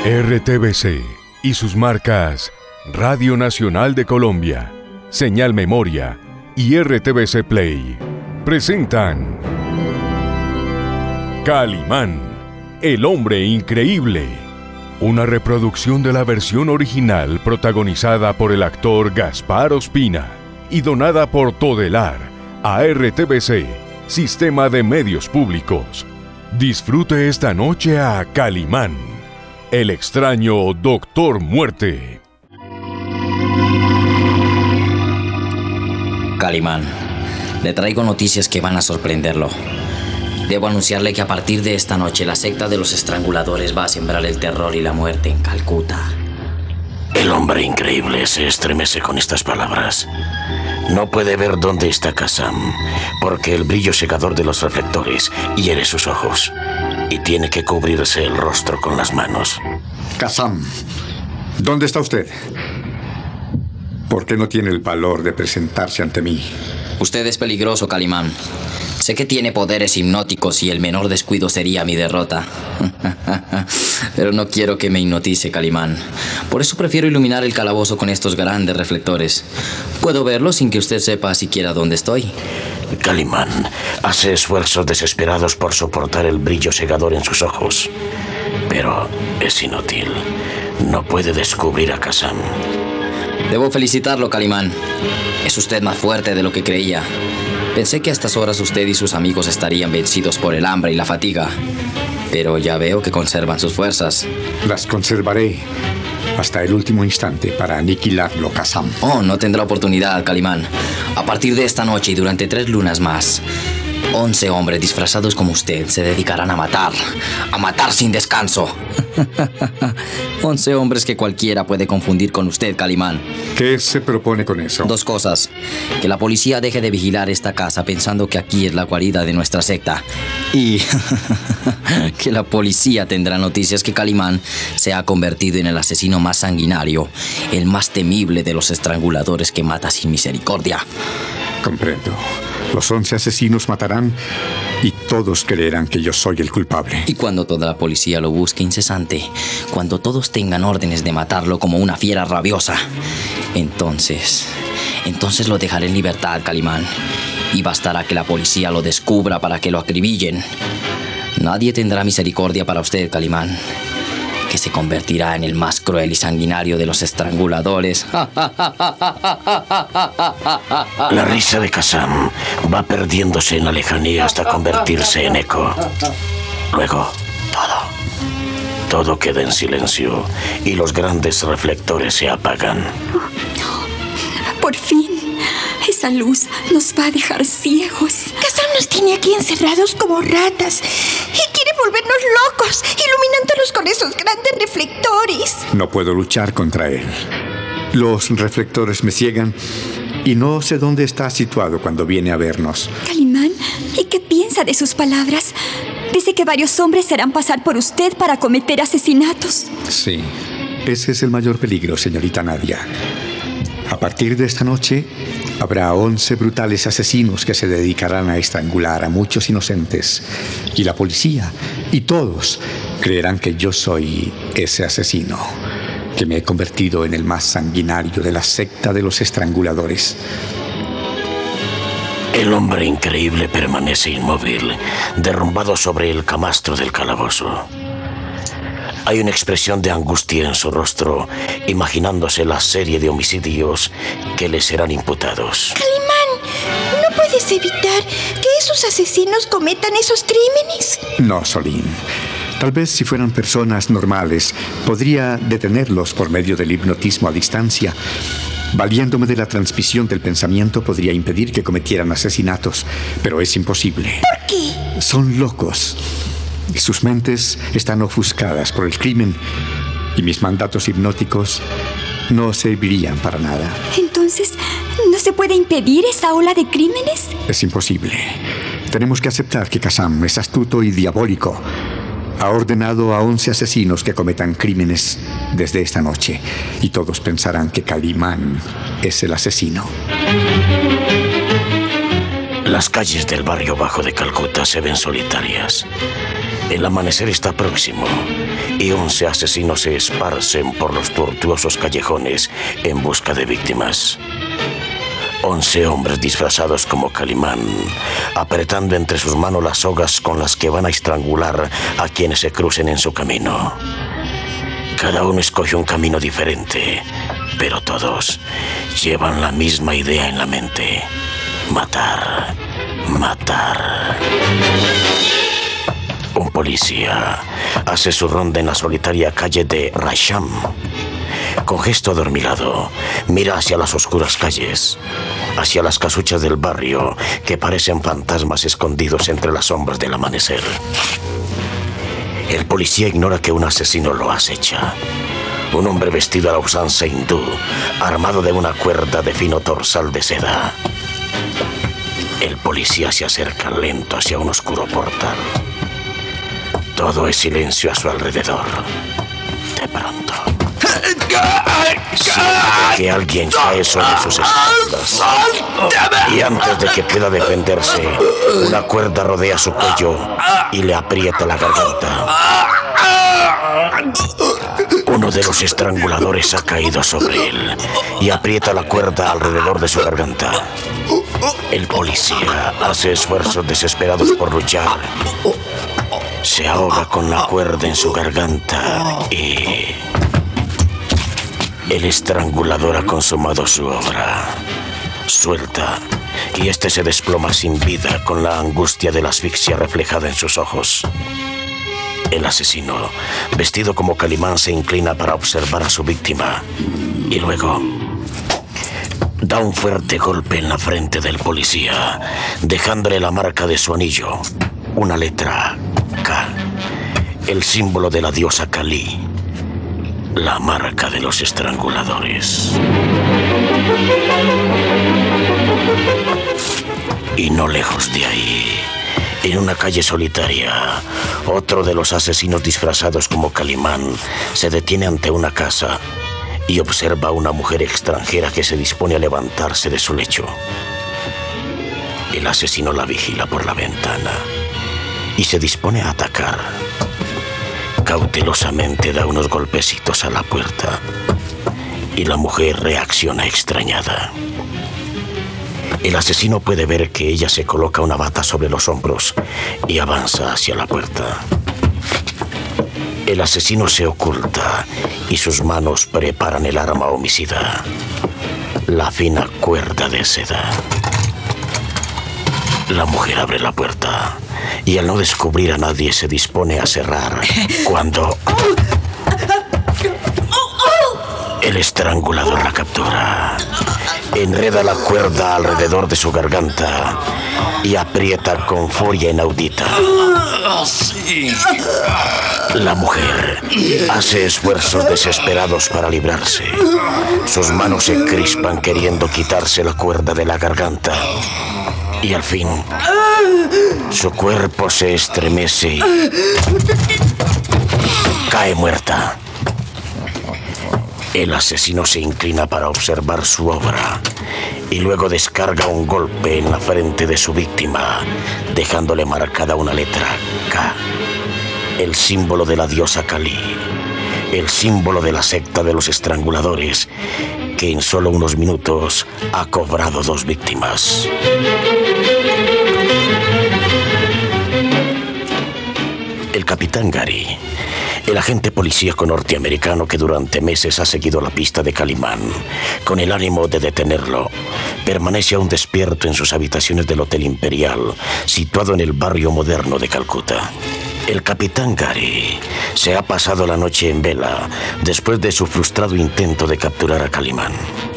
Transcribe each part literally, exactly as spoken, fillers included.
R T V C y sus marcas Radio Nacional de Colombia, Señal Memoria y R T V C Play presentan Calimán, el hombre increíble, una reproducción de la versión original protagonizada por el actor Gaspar Ospina y donada por Todelar a R T V C, Sistema de Medios Públicos. Disfrute esta noche a Calimán, el extraño Doctor Muerte. Calimán, le traigo noticias que van a sorprenderlo. Debo anunciarle que a partir de esta noche la secta de los estranguladores va a sembrar el terror y la muerte en Calcuta. El hombre increíble se estremece con estas palabras. No puede ver dónde está Kazam, porque el brillo cegador de los reflectores hiere sus ojos, y tiene que cubrirse el rostro con las manos. Kazam, ¿dónde está usted? ¿Por qué no tiene el valor de presentarse ante mí? Usted es peligroso, Calimán. Sé que tiene poderes hipnóticos y el menor descuido sería mi derrota. Pero no quiero que me hipnotice, Calimán. Por eso prefiero iluminar el calabozo con estos grandes reflectores. Puedo verlo sin que usted sepa siquiera dónde estoy. Calimán hace esfuerzos desesperados por soportar el brillo cegador en sus ojos. Pero es inútil. No puede descubrir a Kazam. Debo felicitarlo, Calimán. Es usted más fuerte de lo que creía. Pensé que a estas horas usted y sus amigos estarían vencidos por el hambre y la fatiga. Pero ya veo que conservan sus fuerzas. Las conservaré hasta el último instante para aniquilarlo, Kazam. Oh, no tendrá oportunidad, Calimán. A partir de esta noche y durante tres lunas más, once hombres disfrazados como usted se dedicarán a matar. A matar sin descanso. Once hombres que cualquiera puede confundir con usted, Calimán. ¿Qué se propone con eso? Dos cosas. Que la policía deje de vigilar esta casa pensando que aquí es la guarida de nuestra secta. Y que la policía tendrá noticias que Calimán se ha convertido en el asesino más sanguinario, el más temible de los estranguladores que mata sin misericordia. Comprendo. Los once asesinos matarán y todos creerán que yo soy el culpable. Y cuando toda la policía lo busque incesante, cuando todos tengan órdenes de matarlo como una fiera rabiosa, entonces, entonces lo dejaré en libertad, Calimán. Y bastará que la policía lo descubra para que lo acribillen. Nadie tendrá misericordia para usted, Calimán, que se convertirá en el más cruel y sanguinario de los estranguladores. La risa de Kazam va perdiéndose en la lejanía hasta convertirse en eco. Luego, todo, todo queda en silencio y los grandes reflectores se apagan. No, por fin, esa luz nos va a dejar ciegos. Kazam nos tiene aquí encerrados como ratas y quiere volvernos locos, iluminándonos con esos grandes reflectores. No puedo luchar contra él. Los reflectores me ciegan y no sé dónde está situado cuando viene a vernos. Calimán, ¿y qué piensa de sus palabras? Dice que varios hombres se harán pasar por usted para cometer asesinatos. Sí, ese es el mayor peligro, señorita Nadia. A partir de esta noche, habrá once brutales asesinos que se dedicarán a estrangular a muchos inocentes. Y la policía, y todos, creerán que yo soy ese asesino, que me he convertido en el más sanguinario de la secta de los estranguladores. El hombre increíble permanece inmóvil, derrumbado sobre el camastro del calabozo. Hay una expresión de angustia en su rostro, imaginándose la serie de homicidios que le serán imputados. Calimán, ¿no puedes evitar que esos asesinos cometan esos crímenes? No, Solín. Tal vez si fueran personas normales, podría detenerlos por medio del hipnotismo a distancia. Valiéndome de la transmisión del pensamiento, podría impedir que cometieran asesinatos, pero es imposible. ¿Por qué? Son locos. Y sus mentes están ofuscadas por el crimen, y mis mandatos hipnóticos no servirían para nada. Entonces, ¿no se puede impedir esa ola de crímenes? Es imposible. Tenemos que aceptar que Kazam es astuto y diabólico. Ha ordenado a once asesinos que cometan crímenes desde esta noche, y todos pensarán que Calimán es el asesino. Las calles del barrio bajo de Calcuta se ven solitarias. El amanecer está próximo y once asesinos se esparcen por los tortuosos callejones en busca de víctimas. Once hombres disfrazados como Calimán, apretando entre sus manos las sogas con las que van a estrangular a quienes se crucen en su camino. Cada uno escoge un camino diferente, pero todos llevan la misma idea en la mente: matar, matar. Un policía hace su ronda en la solitaria calle de Rasham. Con gesto adormilado, mira hacia las oscuras calles, hacia las casuchas del barrio que parecen fantasmas escondidos entre las sombras del amanecer. El policía ignora que un asesino lo acecha. Un hombre vestido a la usanza hindú, armado de una cuerda de fino torsal de seda. El policía se acerca lento hacia un oscuro portal. Todo es silencio a su alrededor. De pronto, siente que alguien cae sobre sus espaldas. Y antes de que pueda defenderse, una cuerda rodea su cuello y le aprieta la garganta. Uno de los estranguladores ha caído sobre él y aprieta la cuerda alrededor de su garganta. El policía hace esfuerzos desesperados por luchar. Se ahoga con la cuerda en su garganta y... el estrangulador ha consumado su obra. Suelta, y este se desploma sin vida con la angustia de la asfixia reflejada en sus ojos. El asesino, vestido como Calimán, se inclina para observar a su víctima y luego da un fuerte golpe en la frente del policía, dejándole la marca de su anillo, una letra K, el símbolo de la diosa Kali, la marca de los estranguladores. Y no lejos de ahí, en una calle solitaria, otro de los asesinos disfrazados como Calimán se detiene ante una casa y observa a una mujer extranjera que se dispone a levantarse de su lecho. El asesino la vigila por la ventana y se dispone a atacar. Cautelosamente da unos golpecitos a la puerta y la mujer reacciona extrañada. El asesino puede ver que ella se coloca una bata sobre los hombros y avanza hacia la puerta. El asesino se oculta y sus manos preparan el arma homicida, la fina cuerda de seda. La mujer abre la puerta y al no descubrir a nadie se dispone a cerrar cuando el estrangulador la captura. Enreda la cuerda alrededor de su garganta y aprieta con furia inaudita. La mujer hace esfuerzos desesperados para librarse. Sus manos se crispan queriendo quitarse la cuerda de la garganta. Y al fin, su cuerpo se estremece y cae muerta. El asesino se inclina para observar su obra y luego descarga un golpe en la frente de su víctima, dejándole marcada una letra K, el símbolo de la diosa Kali, el símbolo de la secta de los estranguladores, que en solo unos minutos ha cobrado dos víctimas. El capitán Gary, el agente policíaco norteamericano que durante meses ha seguido la pista de Calimán, con el ánimo de detenerlo, permanece aún despierto en sus habitaciones del Hotel Imperial, situado en el barrio moderno de Calcuta. El capitán Gary se ha pasado la noche en vela después de su frustrado intento de capturar a Calimán.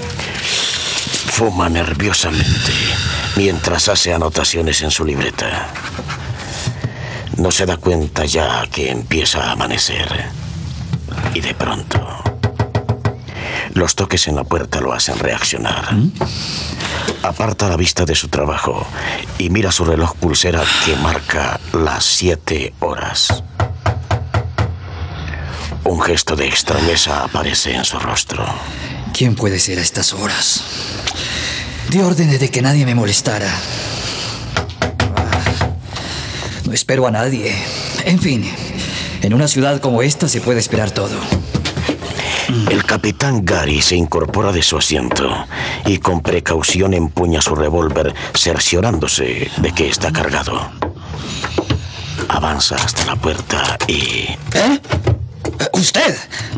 Fuma nerviosamente mientras hace anotaciones en su libreta. No se da cuenta ya que empieza a amanecer. Y de pronto, los toques en la puerta lo hacen reaccionar. ¿Mm? Aparta la vista de su trabajo y mira su reloj pulsera que marca las siete horas. Un gesto de extrañeza aparece en su rostro. ¿Quién puede ser a estas horas? Di órdenes de que nadie me molestara. No espero a nadie. En fin, en una ciudad como esta se puede esperar todo. El capitán Gary se incorpora de su asiento y con precaución empuña su revólver, cerciorándose de que está cargado. Avanza hasta la puerta y... ¿Eh? ¿Usted?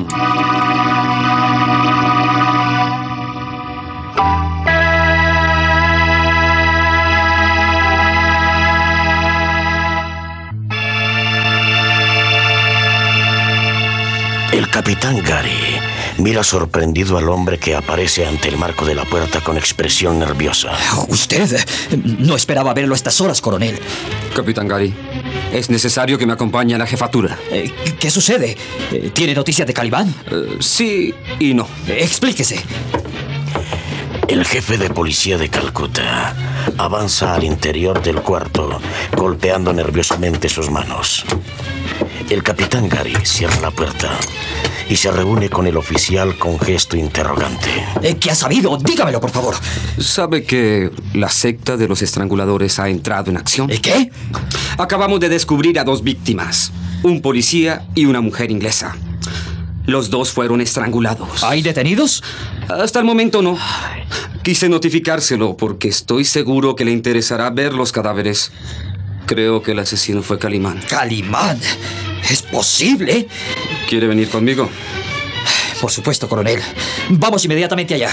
El capitán Gary mira sorprendido al hombre que aparece ante el marco de la puerta con expresión nerviosa. ¿Usted? No esperaba verlo a estas horas, coronel. Capitán Gary, es necesario que me acompañe a la jefatura. Eh, ¿Qué sucede? ¿Tiene noticias de Calimán? Uh, sí y no. Explíquese. El jefe de policía de Calcuta avanza al interior del cuarto, golpeando nerviosamente sus manos. El capitán Gary cierra la puerta y se reúne con el oficial con gesto interrogante. Eh, ¿Qué ha sabido? Dígamelo, por favor. ¿Sabe que la secta de los estranguladores ha entrado en acción? ¿Eh, qué? Acabamos de descubrir a dos víctimas, un policía y una mujer inglesa. Los dos fueron estrangulados. ¿Hay detenidos? Hasta el momento no. Quise notificárselo porque estoy seguro que le interesará ver los cadáveres. Creo que el asesino fue Calimán. ¿Calimán? ¿Es posible? ¿Quiere venir conmigo? Por supuesto, coronel. Vamos inmediatamente allá.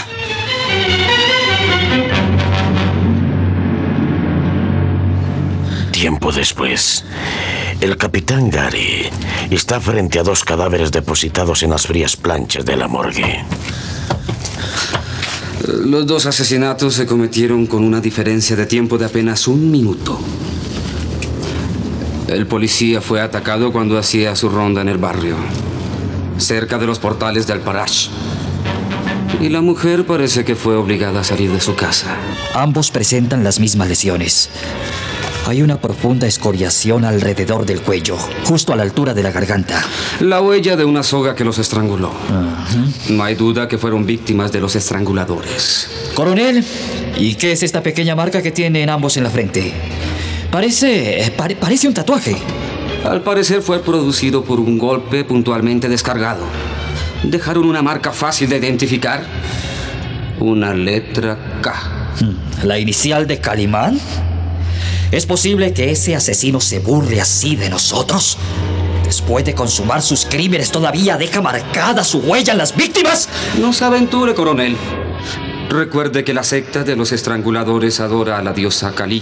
Tiempo después, el capitán Gary está frente a dos cadáveres depositados en las frías planchas de la morgue. Los dos asesinatos se cometieron con una diferencia de tiempo de apenas un minuto. El policía fue atacado cuando hacía su ronda en el barrio, cerca de los portales del Parash. Y la mujer parece que fue obligada a salir de su casa. Ambos presentan las mismas lesiones. Hay una profunda escoriación alrededor del cuello, justo a la altura de la garganta. La huella de una soga que los estranguló. Uh-huh. No hay duda que fueron víctimas de los estranguladores. Coronel, ¿y qué es esta pequeña marca que tienen ambos en la frente? Parece... Pare, parece un tatuaje. Al parecer fue producido por un golpe puntualmente descargado. Dejaron una marca fácil de identificar. Una letra K. ¿La inicial de Calimán? ¿Es posible que ese asesino se burle así de nosotros? Después de consumar sus crímenes, ¿todavía deja marcada su huella en las víctimas? No se aventure, coronel. Recuerde que la secta de los estranguladores adora a la diosa Kali.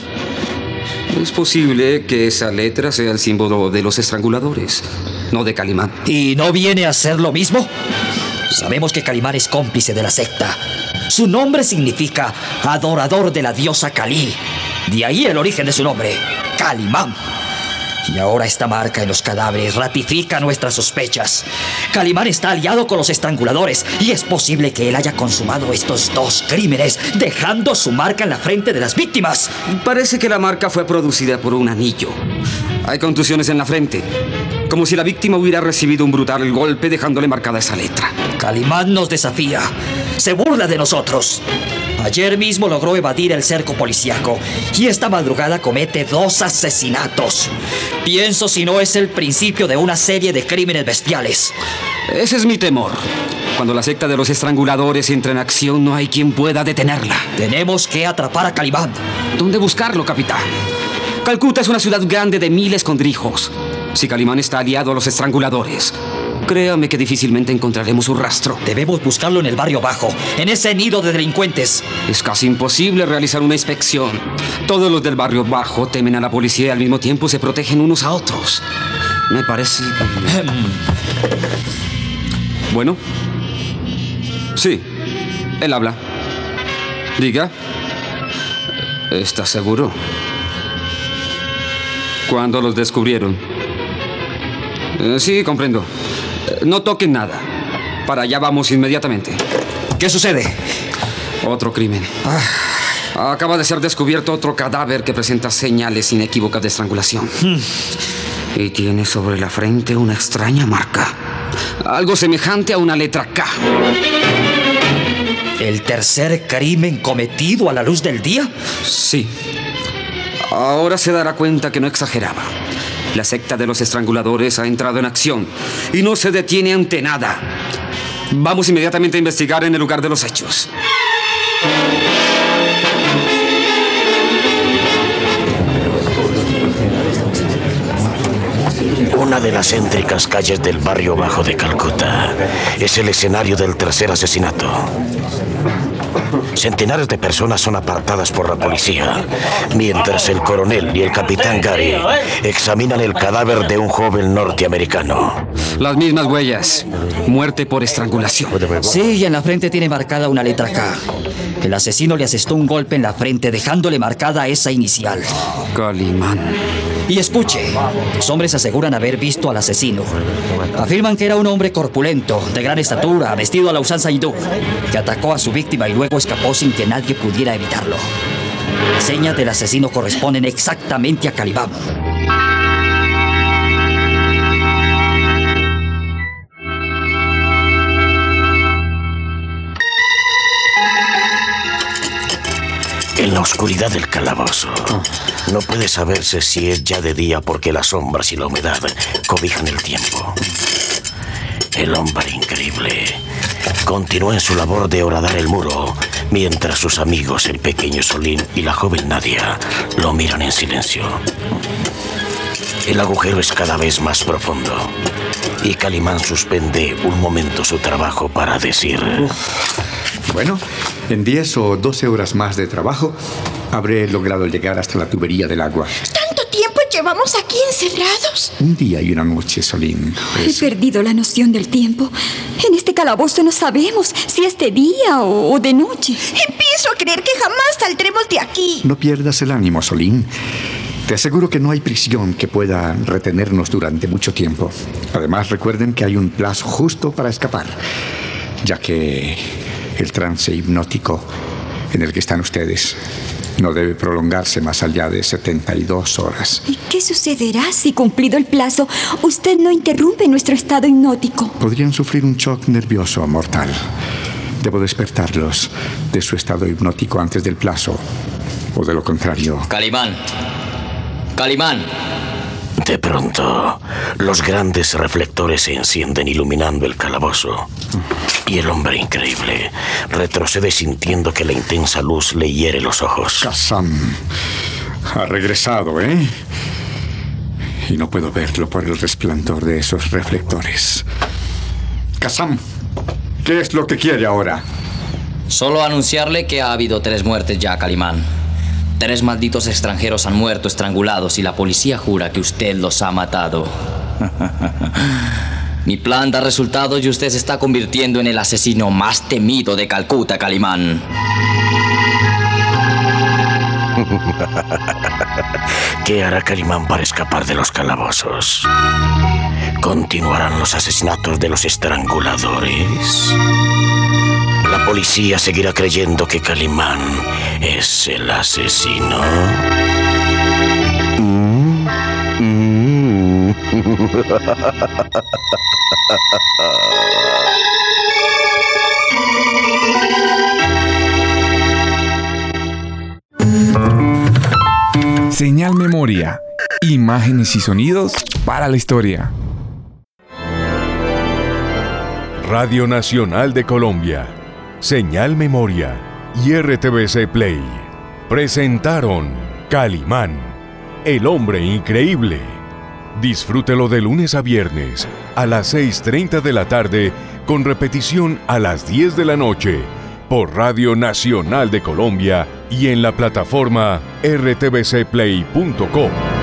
Es posible que esa letra sea el símbolo de los estranguladores, no de Calimán. ¿Y no viene a ser lo mismo? Sabemos que Calimán es cómplice de la secta. Su nombre significa adorador de la diosa Kali. De ahí el origen de su nombre, Calimán. Y ahora esta marca en los cadáveres ratifica nuestras sospechas. Calimán está aliado con los estranguladores y es posible que él haya consumado estos dos crímenes, dejando su marca en la frente de las víctimas. Parece que la marca fue producida por un anillo. Hay contusiones en la frente, como si la víctima hubiera recibido un brutal golpe dejándole marcada esa letra. Calimán nos desafía, se burla de nosotros. Ayer mismo logró evadir el cerco policíaco y esta madrugada comete dos asesinatos. Pienso si no es el principio de una serie de crímenes bestiales. Ese es mi temor. Cuando la secta de los estranguladores entra en acción, no hay quien pueda detenerla. Tenemos que atrapar a Calimán. ¿Dónde buscarlo, capitán? Calcuta es una ciudad grande de mil escondrijos. Si Calimán está aliado a los estranguladores, créame que difícilmente encontraremos su rastro. Debemos buscarlo en el barrio bajo, en ese nido de delincuentes. Es casi imposible realizar una inspección. Todos los del barrio bajo temen a la policía y al mismo tiempo se protegen unos a otros. Me parece... Bueno. Sí, él habla. Diga. ¿Estás seguro? ¿Cuándo los descubrieron? Eh, sí, comprendo. No toquen nada. Para allá vamos inmediatamente. ¿Qué sucede? Otro crimen. Ah. Acaba de ser descubierto otro cadáver que presenta señales inequívocas de estrangulación. Hmm. Y tiene sobre la frente una extraña marca. Algo semejante a una letra K. ¿El tercer crimen cometido a la luz del día? Sí. Ahora se dará cuenta que no exageraba. La secta de los estranguladores ha entrado en acción y no se detiene ante nada. Vamos inmediatamente a investigar en el lugar de los hechos. Una de las céntricas calles del barrio bajo de Calcuta es el escenario del tercer asesinato. Centenares de personas son apartadas por la policía, mientras el coronel y el capitán Gary examinan el cadáver de un joven norteamericano. Las mismas huellas. Muerte por estrangulación. Sí, y en la frente tiene marcada una letra K. El asesino le asestó un golpe en la frente, dejándole marcada esa inicial. Calimán. Y escuche, los hombres aseguran haber visto al asesino. Afirman que era un hombre corpulento, de gran estatura, vestido a la usanza hindú, que atacó a su víctima y luego escapó sin que nadie pudiera evitarlo. Las señas del asesino corresponden exactamente a Calimán. En la oscuridad del calabozo, no puede saberse si es ya de día porque las sombras y la humedad cobijan el tiempo. El hombre increíble continúa en su labor de horadar el muro, mientras sus amigos, el pequeño Solín y la joven Nadia, lo miran en silencio. El agujero es cada vez más profundo y Calimán suspende un momento su trabajo para decir... Bueno, en diez o doce horas más de trabajo habré logrado llegar hasta la tubería del agua. ¿Tanto tiempo llevamos aquí encerrados? Un día y una noche, Solín. He perdido la noción del tiempo. En este calabozo no sabemos si es de día o, o de noche. Empiezo a creer que jamás saldremos de aquí. No pierdas el ánimo, Solín. Te aseguro que no hay prisión que pueda retenernos durante mucho tiempo. Además, recuerden que hay un plazo justo para escapar, ya que el trance hipnótico en el que están ustedes no debe prolongarse más allá de setenta y dos horas. ¿Y qué sucederá si, cumplido el plazo, usted no interrumpe nuestro estado hipnótico? Podrían sufrir un shock nervioso mortal. Debo despertarlos de su estado hipnótico antes del plazo, o de lo contrario... Calimán. Calimán. De pronto, los grandes reflectores se encienden iluminando el calabozo. Y el hombre increíble retrocede sintiendo que la intensa luz le hiere los ojos. Kazam ha regresado, ¿eh? Y no puedo verlo por el resplandor de esos reflectores. Kazam, ¿qué es lo que quiere ahora? Solo anunciarle que ha habido tres muertes ya, Calimán. Tres malditos extranjeros han muerto estrangulados y la policía jura que usted los ha matado. Mi plan da resultados y usted se está convirtiendo en el asesino más temido de Calcuta, Calimán. ¿Qué hará Calimán para escapar de los calabozos? ¿Continuarán los asesinatos de los estranguladores? ¿La policía seguirá creyendo que Calimán es el asesino? ¿Mm? ¿Mm? Señal Memoria. Imágenes y sonidos para la historia. Radio Nacional de Colombia, Señal Memoria y R T V C Play presentaron Calimán, el hombre increíble. Disfrútelo de lunes a viernes a las seis y media de la tarde con repetición a las diez de la noche por Radio Nacional de Colombia y en la plataforma r t v c play punto com.